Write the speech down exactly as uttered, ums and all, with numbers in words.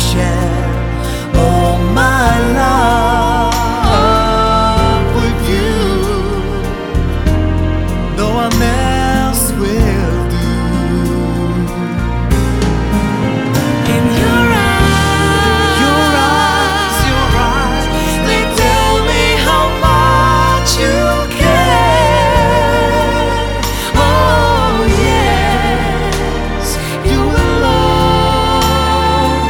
share all my love with you. Though I never